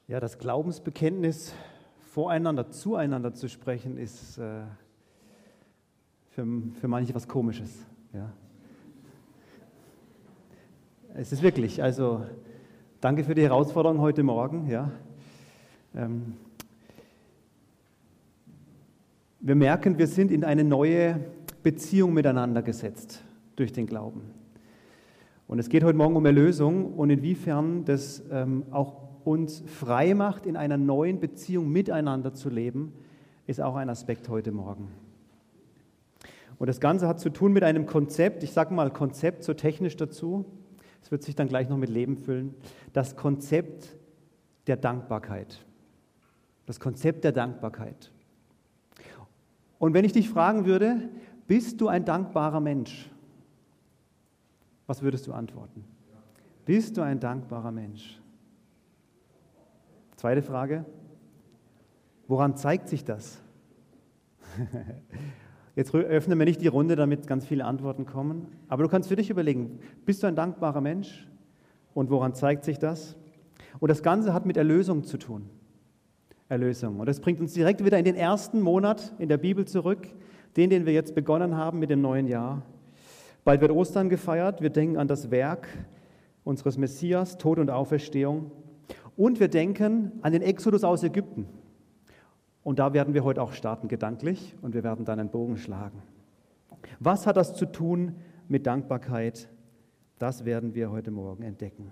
Ja, das Glaubensbekenntnis voreinander, zueinander zu sprechen, ist für manche was Komisches. Ja. Es ist wirklich, also danke für die Herausforderung heute Morgen. Ja. Wir merken, wir sind in eine neue Beziehung miteinander gesetzt durch den Glauben. Und es geht heute Morgen um Erlösung und inwiefern das auch uns frei macht, in einer neuen Beziehung miteinander zu leben, ist auch ein Aspekt heute Morgen. Und das Ganze hat zu tun mit einem Konzept, ich sage mal Konzept so technisch dazu, es wird sich dann gleich noch mit Leben füllen, das Konzept der Dankbarkeit. Das Konzept der Dankbarkeit. Und wenn ich dich fragen würde, bist du ein dankbarer Mensch? Was würdest du antworten? Bist du ein dankbarer Mensch? Zweite Frage, woran zeigt sich das? Jetzt öffnen wir nicht die Runde, damit ganz viele Antworten kommen, aber du kannst für dich überlegen, bist du ein dankbarer Mensch und woran zeigt sich das? Und das Ganze hat mit Erlösung zu tun. Erlösung. Und das bringt uns direkt wieder in den ersten Monat in der Bibel zurück, den wir jetzt begonnen haben mit dem neuen Jahr. Bald wird Ostern gefeiert, wir denken an das Werk unseres Messias, Tod und Auferstehung. Und wir denken an den Exodus aus Ägypten. Und da werden wir heute auch starten, gedanklich, und wir werden dann einen Bogen schlagen. Was hat das zu tun mit Dankbarkeit? Das werden wir heute Morgen entdecken.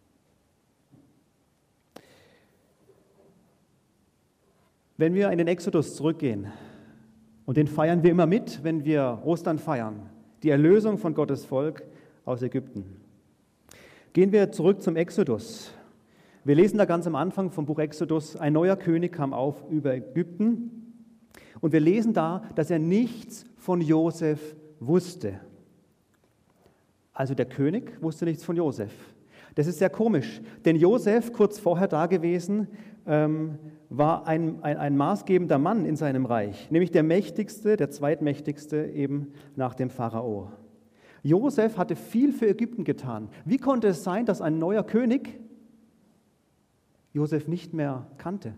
Wenn wir in den Exodus zurückgehen, und den feiern wir immer mit, wenn wir Ostern feiern, die Erlösung von Gottes Volk aus Ägypten. Gehen wir zurück zum Exodus. Wir lesen da ganz am Anfang vom Buch Exodus, ein neuer König kam auf über Ägypten und wir lesen da, dass er nichts von Josef wusste. Also der König wusste nichts von Josef. Das ist sehr komisch, denn Josef, kurz vorher da gewesen, war ein maßgebender Mann in seinem Reich, nämlich der mächtigste, der zweitmächtigste eben nach dem Pharao. Josef hatte viel für Ägypten getan. Wie konnte es sein, dass ein neuer König Josef nicht mehr kannte?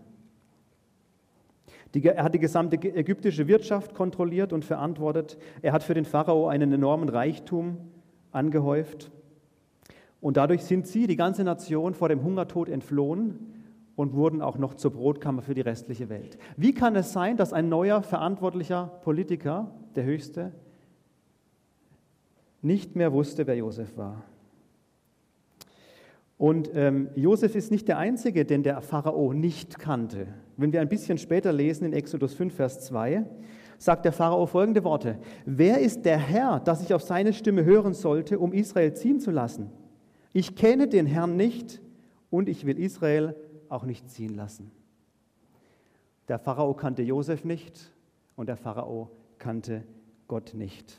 Er hat die gesamte ägyptische Wirtschaft kontrolliert und verantwortet. Er hat für den Pharao einen enormen Reichtum angehäuft. Und dadurch sind sie, die ganze Nation, vor dem Hungertod entflohen und wurden auch noch zur Brotkammer für die restliche Welt. Wie kann es sein, dass ein neuer, verantwortlicher Politiker, der Höchste, nicht mehr wusste, wer Josef war? Und Josef ist nicht der Einzige, den der Pharao nicht kannte. Wenn wir ein bisschen später lesen, in Exodus 5, Vers 2, sagt der Pharao folgende Worte: Wer ist der Herr, dass ich auf seine Stimme hören sollte, um Israel ziehen zu lassen? Ich kenne den Herrn nicht und ich will Israel auch nicht ziehen lassen. Der Pharao kannte Josef nicht und der Pharao kannte Gott nicht.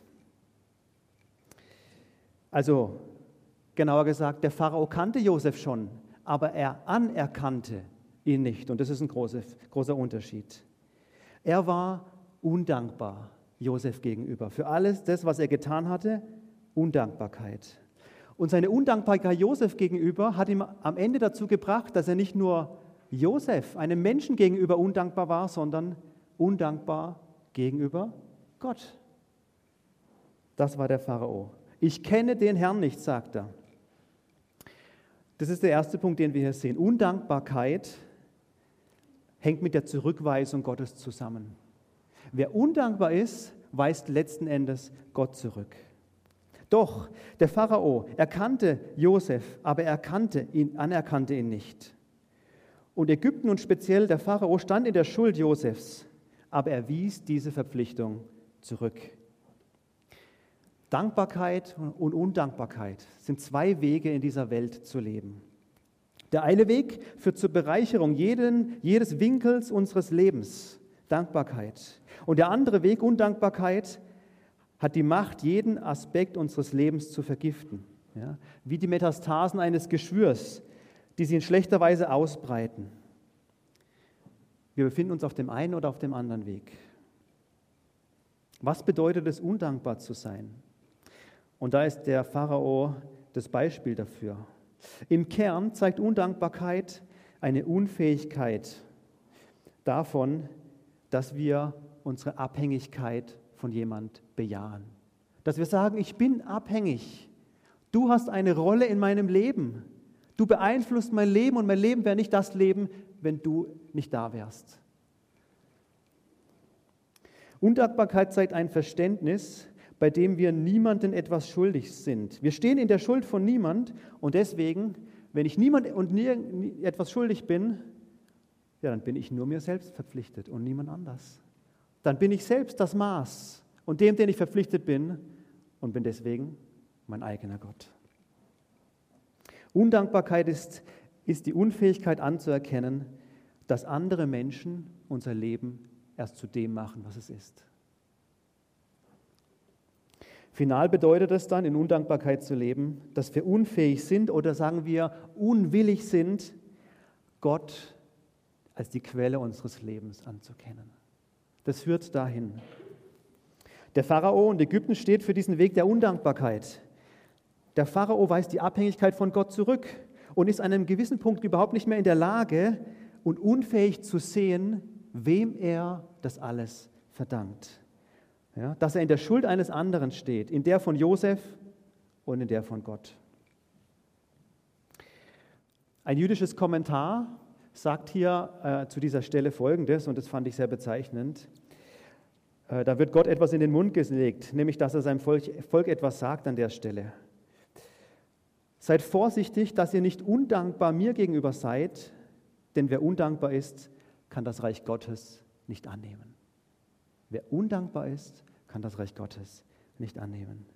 Also, genauer gesagt, der Pharao kannte Josef schon, aber er anerkannte ihn nicht. Und das ist ein großer Unterschied. Er war undankbar Josef gegenüber. Für alles das, was er getan hatte, Undankbarkeit. Und seine Undankbarkeit Josef gegenüber hat ihm am Ende dazu gebracht, dass er nicht nur Josef, einem Menschen gegenüber, undankbar war, sondern undankbar gegenüber Gott. Das war der Pharao. Ich kenne den Herrn nicht, sagt er. Das ist der erste Punkt, den wir hier sehen. Undankbarkeit hängt mit der Zurückweisung Gottes zusammen. Wer undankbar ist, weist letzten Endes Gott zurück. Doch der Pharao erkannte Josef, aber er anerkannte ihn nicht. Und Ägypten und speziell der Pharao stand in der Schuld Josefs, aber er wies diese Verpflichtung zurück. Dankbarkeit und Undankbarkeit sind zwei Wege in dieser Welt zu leben. Der eine Weg führt zur Bereicherung jedes Winkels unseres Lebens, Dankbarkeit. Und der andere Weg, Undankbarkeit, hat die Macht, jeden Aspekt unseres Lebens zu vergiften. Ja? Wie die Metastasen eines Geschwürs, die sich in schlechter Weise ausbreiten. Wir befinden uns auf dem einen oder auf dem anderen Weg. Was bedeutet es, undankbar zu sein? Und da ist der Pharao das Beispiel dafür. Im Kern zeigt Undankbarkeit, eine Unfähigkeit davon, dass wir unsere Abhängigkeit von jemand bejahen. Dass wir sagen, ich bin abhängig. Du hast eine Rolle in meinem Leben. Du beeinflusst mein Leben und mein Leben wäre nicht das Leben, wenn du nicht da wärst. Undankbarkeit zeigt ein Verständnis, bei dem wir niemandem etwas schuldig sind. Wir stehen in der Schuld von niemand und deswegen, wenn ich niemand und nie etwas schuldig bin, ja, dann bin ich nur mir selbst verpflichtet und niemand anders. Dann bin ich selbst das Maß und dem, den ich verpflichtet bin und bin deswegen mein eigener Gott. Undankbarkeit ist die Unfähigkeit anzuerkennen, dass andere Menschen unser Leben erst zu dem machen, was es ist. Final bedeutet es dann, in Undankbarkeit zu leben, dass wir unfähig sind oder sagen wir unwillig sind, Gott als die Quelle unseres Lebens anzukennen. Das führt dahin. Der Pharao in Ägypten steht für diesen Weg der Undankbarkeit. Der Pharao weist die Abhängigkeit von Gott zurück und ist an einem gewissen Punkt überhaupt nicht mehr in der Lage und unfähig zu sehen, wem er das alles verdankt. Ja, dass er in der Schuld eines anderen steht, in der von Josef und in der von Gott. Ein jüdisches Kommentar sagt hier zu dieser Stelle Folgendes, und das fand ich sehr bezeichnend. Da wird Gott etwas in den Mund gelegt, nämlich dass er seinem Volk etwas sagt an der Stelle. Seid vorsichtig, dass ihr nicht undankbar mir gegenüber seid, denn wer undankbar ist, kann das Reich Gottes nicht annehmen. Wer undankbar ist, kann das Reich Gottes nicht annehmen.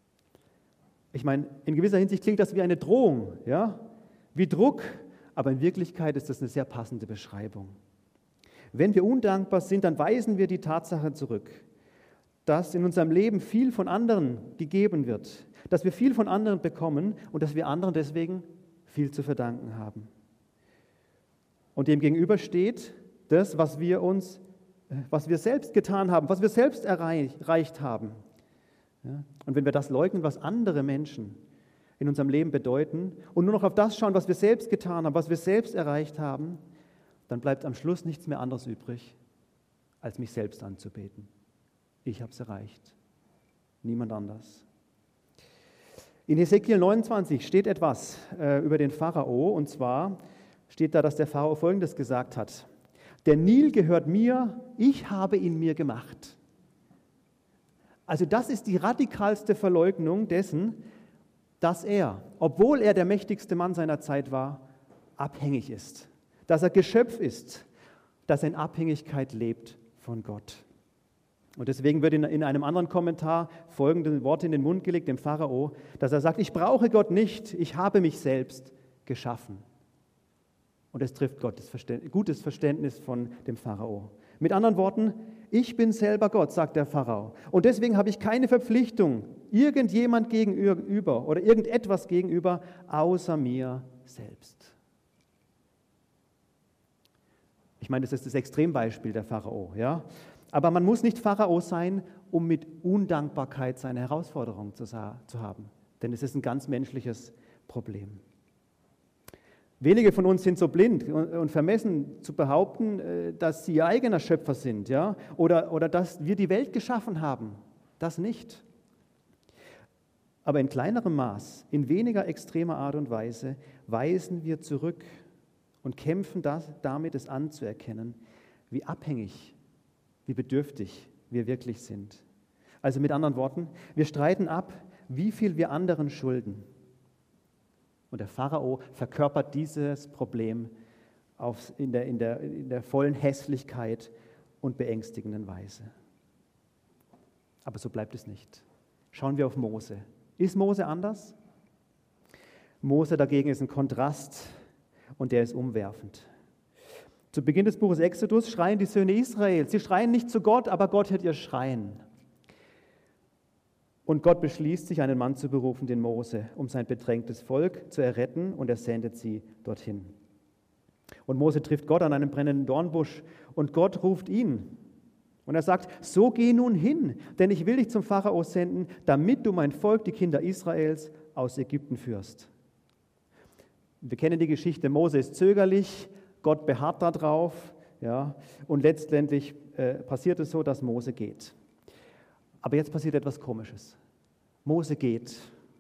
Ich meine, in gewisser Hinsicht klingt das wie eine Drohung, ja? Wie Druck, aber in Wirklichkeit ist das eine sehr passende Beschreibung. Wenn wir undankbar sind, dann weisen wir die Tatsache zurück, dass in unserem Leben viel von anderen gegeben wird, dass wir viel von anderen bekommen und dass wir anderen deswegen viel zu verdanken haben. Und dem gegenüber steht das, was wir selbst getan haben, was wir selbst erreicht haben. Ja? Und wenn wir das leugnen, was andere Menschen in unserem Leben bedeuten und nur noch auf das schauen, was wir selbst getan haben, was wir selbst erreicht haben, dann bleibt am Schluss nichts mehr anderes übrig, als mich selbst anzubeten. Ich habe es erreicht, niemand anders. In Hesekiel 29 steht etwas über den Pharao, und zwar steht da, dass der Pharao Folgendes gesagt hat: Der Nil gehört mir, ich habe ihn mir gemacht. Also das ist die radikalste Verleugnung dessen, dass er, obwohl er der mächtigste Mann seiner Zeit war, abhängig ist, dass er Geschöpf ist, dass er in Abhängigkeit lebt von Gott. Und deswegen wird in einem anderen Kommentar folgende Worte in den Mund gelegt, dem Pharao, dass er sagt, ich brauche Gott nicht, ich habe mich selbst geschaffen. Und es trifft gutes Verständnis von dem Pharao. Mit anderen Worten, ich bin selber Gott, sagt der Pharao. Und deswegen habe ich keine Verpflichtung irgendjemand gegenüber oder irgendetwas gegenüber, außer mir selbst. Ich meine, das ist das Extrembeispiel der Pharao, ja? Aber man muss nicht Pharao sein, um mit Undankbarkeit seine Herausforderung zu haben. Denn es ist ein ganz menschliches Problem. Wenige von uns sind so blind und vermessen zu behaupten, dass sie ihr eigener Schöpfer sind, ja? Oder dass wir die Welt geschaffen haben. Das nicht. Aber in kleinerem Maß, in weniger extremer Art und Weise, weisen wir zurück und kämpfen damit, es anzuerkennen, wie abhängig, wie bedürftig wir wirklich sind. Also mit anderen Worten, wir streiten ab, wie viel wir anderen schulden. Und der Pharao verkörpert dieses Problem in der vollen Hässlichkeit und beängstigenden Weise. Aber so bleibt es nicht. Schauen wir auf Mose. Ist Mose anders? Mose dagegen ist ein Kontrast und der ist umwerfend. Zu Beginn des Buches Exodus schreien die Söhne Israels. Sie schreien nicht zu Gott, aber Gott hört ihr Schreien. Und Gott beschließt, sich einen Mann zu berufen, den Mose, um sein bedrängtes Volk zu erretten, und er sendet sie dorthin. Und Mose trifft Gott an einem brennenden Dornbusch und Gott ruft ihn. Und er sagt, so geh nun hin, denn ich will dich zum Pharao senden, damit du mein Volk, die Kinder Israels, aus Ägypten führst. Wir kennen die Geschichte, Mose ist zögerlich, Gott beharrt darauf, ja, und letztendlich passiert es so, dass Mose geht. Aber jetzt passiert etwas Komisches. Mose geht,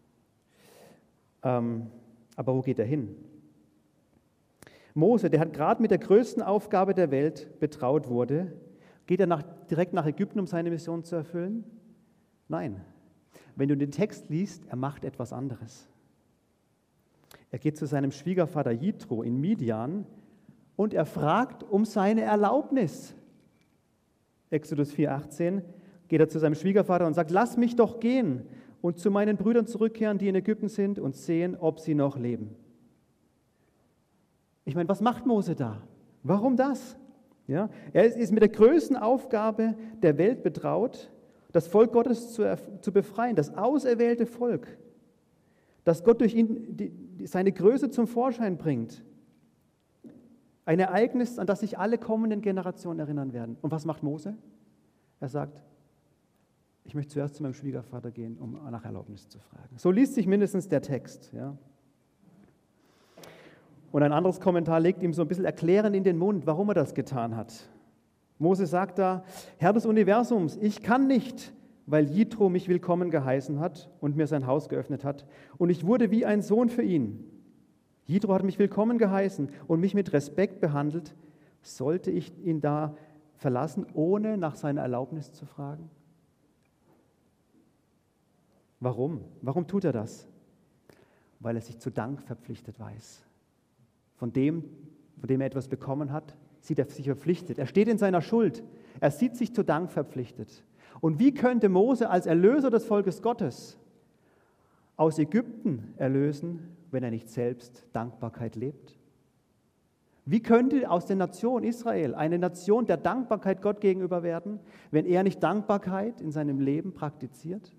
aber wo geht er hin? Mose, der hat gerade mit der größten Aufgabe der Welt betraut wurde, geht er direkt nach Ägypten, um seine Mission zu erfüllen? Nein. Wenn du den Text liest, er macht etwas anderes. Er geht zu seinem Schwiegervater Jitro in Midian und er fragt um seine Erlaubnis. Exodus 4,18 geht er zu seinem Schwiegervater und sagt, lass mich doch gehen und zu meinen Brüdern zurückkehren, die in Ägypten sind, und sehen, ob sie noch leben. Ich meine, was macht Mose da? Warum das? Ja, er ist mit der größten Aufgabe der Welt betraut, das Volk Gottes zu befreien, das auserwählte Volk, das Gott durch ihn seine Größe zum Vorschein bringt. Ein Ereignis, an das sich alle kommenden Generationen erinnern werden. Und was macht Mose? Er sagt, ich möchte zuerst zu meinem Schwiegervater gehen, um nach Erlaubnis zu fragen. So liest sich mindestens der Text. Ja. Und ein anderes Kommentar legt ihm so ein bisschen erklärend in den Mund, warum er das getan hat. Mose sagt da, Herr des Universums, ich kann nicht, weil Jitro mich willkommen geheißen hat und mir sein Haus geöffnet hat. Und ich wurde wie ein Sohn für ihn. Jitro hat mich willkommen geheißen und mich mit Respekt behandelt. Sollte ich ihn da verlassen, ohne nach seiner Erlaubnis zu fragen? Warum? Warum tut er das? Weil er sich zu Dank verpflichtet weiß. Von dem er etwas bekommen hat, sieht er sich verpflichtet. Er steht in seiner Schuld. Er sieht sich zu Dank verpflichtet. Und wie könnte Mose als Erlöser des Volkes Gottes aus Ägypten erlösen, wenn er nicht selbst Dankbarkeit lebt? Wie könnte aus der Nation Israel eine Nation der Dankbarkeit Gott gegenüber werden, wenn er nicht Dankbarkeit in seinem Leben praktiziert?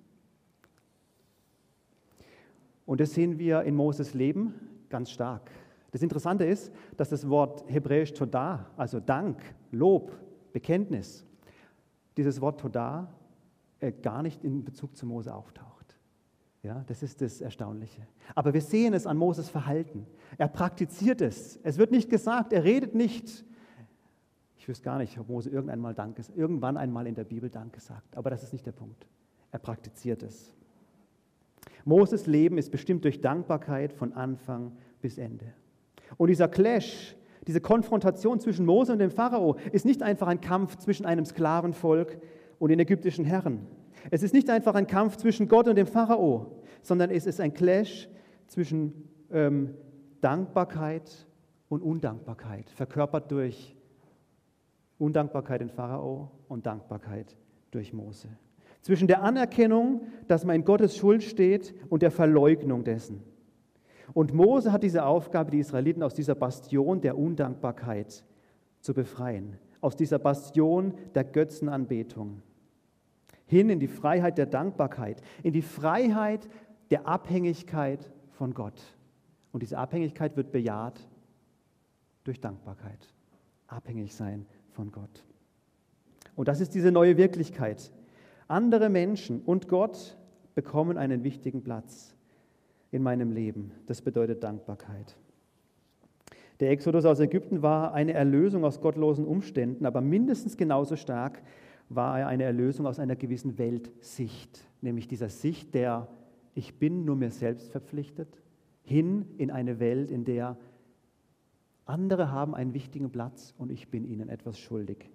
Und das sehen wir in Moses Leben ganz stark. Das Interessante ist, dass das Wort hebräisch Todah, also Dank, Lob, Bekenntnis, dieses Wort Todah gar nicht in Bezug zu Mose auftaucht. Ja, das ist das Erstaunliche. Aber wir sehen es an Moses Verhalten. Er praktiziert es. Es wird nicht gesagt, er redet nicht. Ich wüsste gar nicht, ob Mose irgendwann einmal in der Bibel Dank sagt. Aber das ist nicht der Punkt. Er praktiziert es. Moses Leben ist bestimmt durch Dankbarkeit von Anfang bis Ende. Und dieser Clash, diese Konfrontation zwischen Mose und dem Pharao ist nicht einfach ein Kampf zwischen einem Sklavenvolk und den ägyptischen Herren. Es ist nicht einfach ein Kampf zwischen Gott und dem Pharao, sondern es ist ein Clash zwischen Dankbarkeit und Undankbarkeit, verkörpert durch Undankbarkeit in Pharao und Dankbarkeit durch Mose. Zwischen der Anerkennung, dass man in Gottes Schuld steht, und der Verleugnung dessen. Und Mose hat diese Aufgabe, die Israeliten aus dieser Bastion der Undankbarkeit zu befreien, aus dieser Bastion der Götzenanbetung, hin in die Freiheit der Dankbarkeit, in die Freiheit der Abhängigkeit von Gott. Und diese Abhängigkeit wird bejaht durch Dankbarkeit, abhängig sein von Gott. Und das ist diese neue Wirklichkeit. Andere Menschen und Gott bekommen einen wichtigen Platz in meinem Leben. Das bedeutet Dankbarkeit. Der Exodus aus Ägypten war eine Erlösung aus gottlosen Umständen, aber mindestens genauso stark war er eine Erlösung aus einer gewissen Weltsicht, nämlich dieser Sicht der Ich bin nur mir selbst verpflichtet, hin in eine Welt, in der andere haben einen wichtigen Platz und ich bin ihnen etwas schuldig,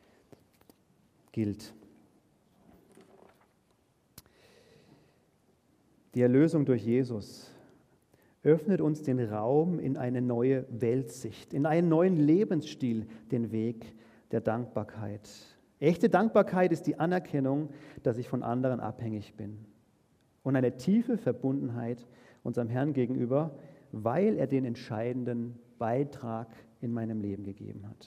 gilt. Die Erlösung durch Jesus öffnet uns den Raum in eine neue Weltsicht, in einen neuen Lebensstil, den Weg der Dankbarkeit. Echte Dankbarkeit ist die Anerkennung, dass ich von anderen abhängig bin. Und eine tiefe Verbundenheit unserem Herrn gegenüber, weil er den entscheidenden Beitrag in meinem Leben gegeben hat.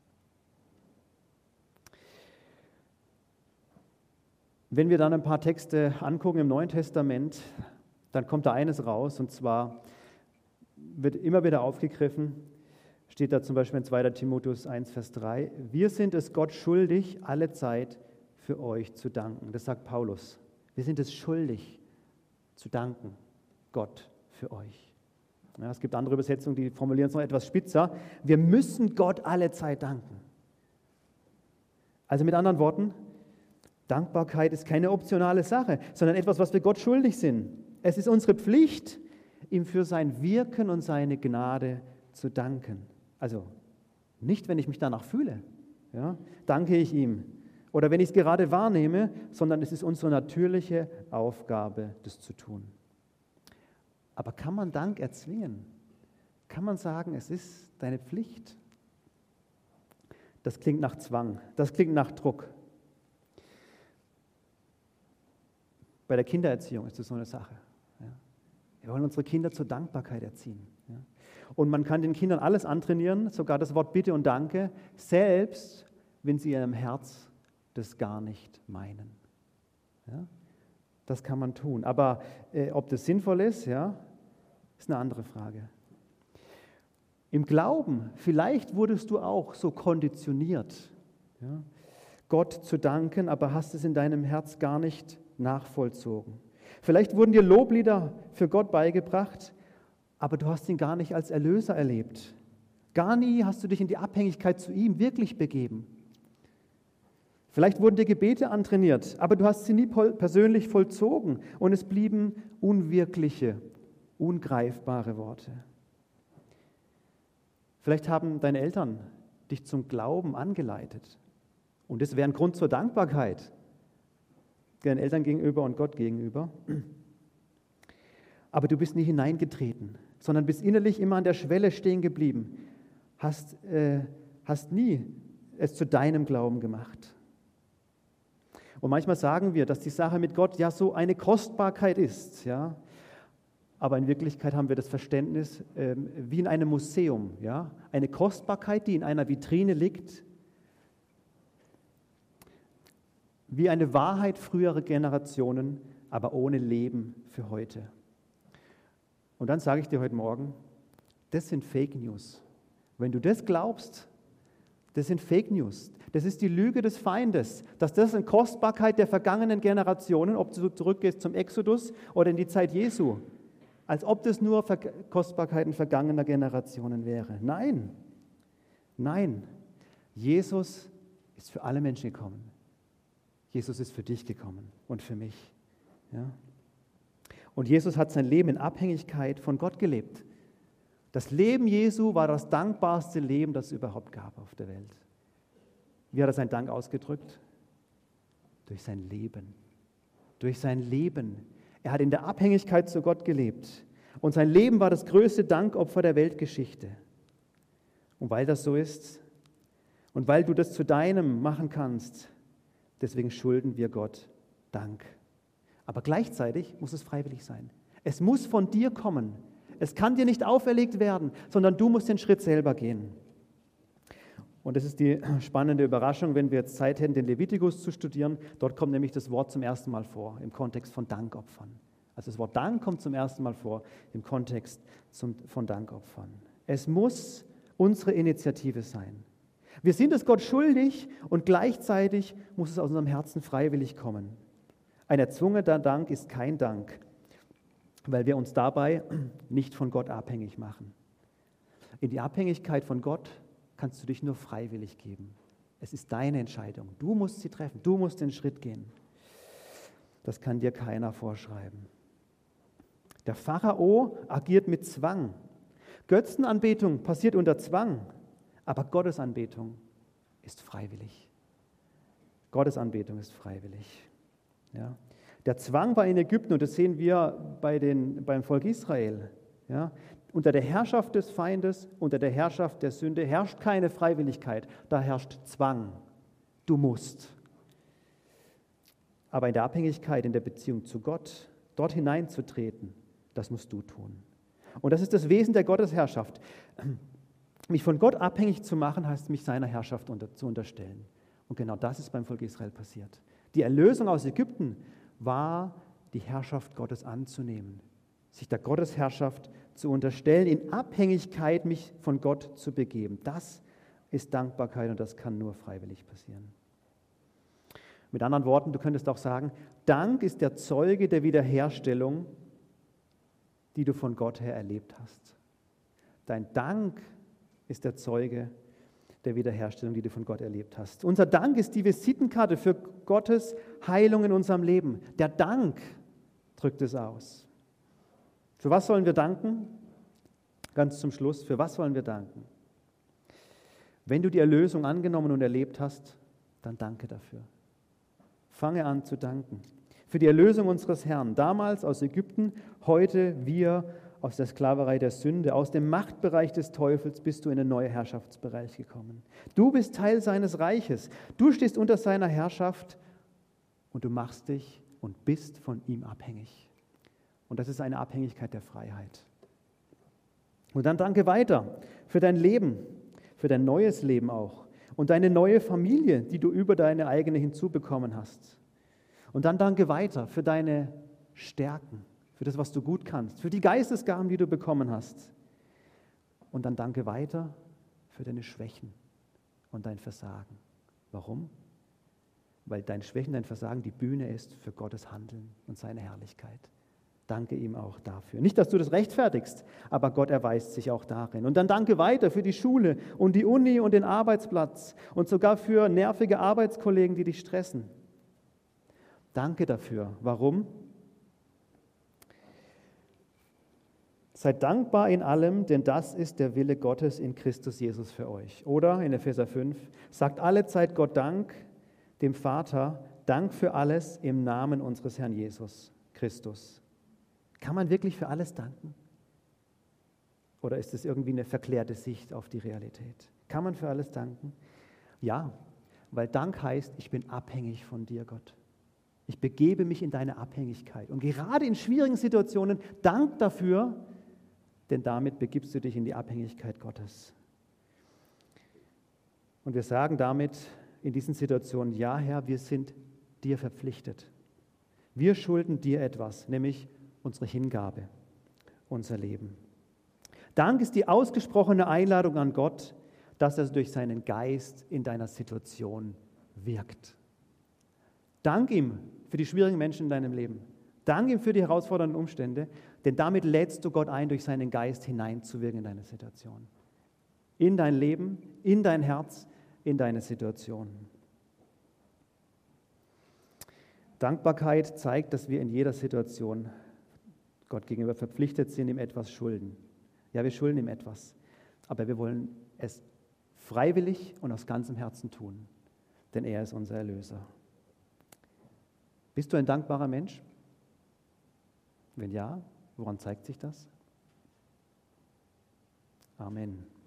Wenn wir dann ein paar Texte angucken im Neuen Testament, dann kommt da eines raus, und zwar wird immer wieder aufgegriffen, steht da zum Beispiel in 2. Timotheus 1, Vers 3, wir sind es Gott schuldig, alle Zeit für euch zu danken. Das sagt Paulus. Wir sind es schuldig, zu danken, Gott, für euch. Ja, es gibt andere Übersetzungen, die formulieren es noch etwas spitzer. Wir müssen Gott alle Zeit danken. Also mit anderen Worten, Dankbarkeit ist keine optionale Sache, sondern etwas, was wir Gott schuldig sind. Es ist unsere Pflicht, ihm für sein Wirken und seine Gnade zu danken. Also nicht, wenn ich mich danach fühle, ja, danke ich ihm. Oder wenn ich es gerade wahrnehme, sondern es ist unsere natürliche Aufgabe, das zu tun. Aber kann man Dank erzwingen? Kann man sagen, es ist deine Pflicht? Das klingt nach Zwang, das klingt nach Druck. Bei der Kindererziehung ist das so eine Sache. Ja. Wir wollen unsere Kinder zur Dankbarkeit erziehen. Ja. Und man kann den Kindern alles antrainieren, sogar das Wort Bitte und Danke, selbst wenn sie in ihrem Herz das gar nicht meinen. Ja. Das kann man tun. Aber ob das sinnvoll ist, ja, ist eine andere Frage. Im Glauben, vielleicht wurdest du auch so konditioniert, ja, Gott zu danken, aber hast es in deinem Herz gar nicht nachvollzogen. Vielleicht wurden dir Loblieder für Gott beigebracht, aber du hast ihn gar nicht als Erlöser erlebt. Gar nie hast du dich in die Abhängigkeit zu ihm wirklich begeben. Vielleicht wurden dir Gebete antrainiert, aber du hast sie nie persönlich vollzogen und es blieben unwirkliche, ungreifbare Worte. Vielleicht haben deine Eltern dich zum Glauben angeleitet und das wäre ein Grund zur Dankbarkeit, deinen Eltern gegenüber und Gott gegenüber. Aber du bist nie hineingetreten, sondern bist innerlich immer an der Schwelle stehen geblieben, hast nie es zu deinem Glauben gemacht. Und manchmal sagen wir, dass die Sache mit Gott ja so eine Kostbarkeit ist, ja. Aber in Wirklichkeit haben wir das Verständnis wie in einem Museum, ja. Eine Kostbarkeit, die in einer Vitrine liegt, wie eine Wahrheit früherer Generationen, aber ohne Leben für heute. Und dann sage ich dir heute Morgen, das sind Fake News. Wenn du das glaubst, das sind Fake News. Das ist die Lüge des Feindes, dass das eine Kostbarkeit der vergangenen Generationen, ob du zurückgehst zum Exodus oder in die Zeit Jesu, als ob das nur Kostbarkeiten vergangener Generationen wäre. Nein, nein, Jesus ist für alle Menschen gekommen. Jesus ist für dich gekommen und für mich. Ja? Und Jesus hat sein Leben in Abhängigkeit von Gott gelebt. Das Leben Jesu war das dankbarste Leben, das es überhaupt gab auf der Welt. Wie hat er seinen Dank ausgedrückt? Durch sein Leben. Durch sein Leben. Er hat in der Abhängigkeit zu Gott gelebt. Und sein Leben war das größte Dankopfer der Weltgeschichte. Und weil das so ist und weil du das zu deinem machen kannst, deswegen schulden wir Gott Dank. Aber gleichzeitig muss es freiwillig sein. Es muss von dir kommen. Es kann dir nicht auferlegt werden, sondern du musst den Schritt selber gehen. Und das ist die spannende Überraschung, wenn wir jetzt Zeit hätten, den Levitikus zu studieren. Dort kommt nämlich das Wort zum ersten Mal vor, im Kontext von Dankopfern. Also das Wort Dank kommt zum ersten Mal vor, im Kontext von Dankopfern. Es muss unsere Initiative sein. Wir sind es Gott schuldig und gleichzeitig muss es aus unserem Herzen freiwillig kommen. Ein erzwungener Dank ist kein Dank, weil wir uns dabei nicht von Gott abhängig machen. In die Abhängigkeit von Gott kannst du dich nur freiwillig geben. Es ist deine Entscheidung. Du musst sie treffen. Du musst den Schritt gehen. Das kann dir keiner vorschreiben. Der Pharao agiert mit Zwang. Götzenanbetung passiert unter Zwang, aber Gottesanbetung ist freiwillig. Gottesanbetung ist freiwillig. Ja. Der Zwang war in Ägypten, und das sehen wir beim Volk Israel. Ja. Unter der Herrschaft des Feindes, unter der Herrschaft der Sünde herrscht keine Freiwilligkeit, da herrscht Zwang. Du musst. Aber in der Abhängigkeit, in der Beziehung zu Gott, dort hineinzutreten, das musst du tun. Und das ist das Wesen der Gottesherrschaft. Mich von Gott abhängig zu machen, heißt mich seiner Herrschaft zu unterstellen. Und genau das ist beim Volk Israel passiert. Die Erlösung aus Ägypten war, die Herrschaft Gottes anzunehmen, sich der Gottesherrschaft zu unterstellen, in Abhängigkeit mich von Gott zu begeben. Das ist Dankbarkeit und das kann nur freiwillig passieren. Mit anderen Worten, du könntest auch sagen, Dank ist der Zeuge der Wiederherstellung, die du von Gott her erlebt hast. Dein Dank ist der Zeuge der Wiederherstellung, die du von Gott erlebt hast. Unser Dank ist die Visitenkarte für Gottes Heilung in unserem Leben. Der Dank drückt es aus. Für was sollen wir danken? Ganz zum Schluss, für was sollen wir danken? Wenn du die Erlösung angenommen und erlebt hast, dann danke dafür. Fange an zu danken. Für die Erlösung unseres Herrn, damals aus Ägypten, heute wir aus der Sklaverei der Sünde, aus dem Machtbereich des Teufels bist du in den neuen Herrschaftsbereich gekommen. Du bist Teil seines Reiches, du stehst unter seiner Herrschaft und du machst dich und bist von ihm abhängig. Und das ist eine Abhängigkeit der Freiheit. Und dann danke weiter für dein Leben, für dein neues Leben auch und deine neue Familie, die du über deine eigene hinzubekommen hast. Und dann danke weiter für deine Stärken, für das, was du gut kannst, für die Geistesgaben, die du bekommen hast. Und dann danke weiter für deine Schwächen und dein Versagen. Warum? Weil deine Schwächen, dein Versagen die Bühne ist für Gottes Handeln und seine Herrlichkeit. Danke ihm auch dafür. Nicht, dass du das rechtfertigst, aber Gott erweist sich auch darin. Und dann danke weiter für die Schule und die Uni und den Arbeitsplatz und sogar für nervige Arbeitskollegen, die dich stressen. Danke dafür. Warum? Seid dankbar in allem, denn das ist der Wille Gottes in Christus Jesus für euch. Oder in Epheser 5, sagt alle Zeit Gott Dank, dem Vater, Dank für alles im Namen unseres Herrn Jesus Christus. Kann man wirklich für alles danken? Oder ist es irgendwie eine verklärte Sicht auf die Realität? Kann man für alles danken? Ja, weil Dank heißt, ich bin abhängig von dir, Gott. Ich begebe mich in deine Abhängigkeit. Und gerade in schwierigen Situationen, Dank dafür, denn damit begibst du dich in die Abhängigkeit Gottes. Und wir sagen damit in diesen Situationen, ja Herr, wir sind dir verpflichtet. Wir schulden dir etwas, nämlich unsere Hingabe, unser Leben. Dank ist die ausgesprochene Einladung an Gott, dass er durch seinen Geist in deiner Situation wirkt. Dank ihm für die schwierigen Menschen in deinem Leben. Dank ihm für die herausfordernden Umstände, denn damit lädst du Gott ein, durch seinen Geist hineinzuwirken in deine Situation. In dein Leben, in dein Herz, in deine Situation. Dankbarkeit zeigt, dass wir in jeder Situation Gott gegenüber verpflichtet sind, ihm etwas schulden. Ja, wir schulden ihm etwas, aber wir wollen es freiwillig und aus ganzem Herzen tun, denn er ist unser Erlöser. Bist du ein dankbarer Mensch? Wenn ja, woran zeigt sich das? Amen.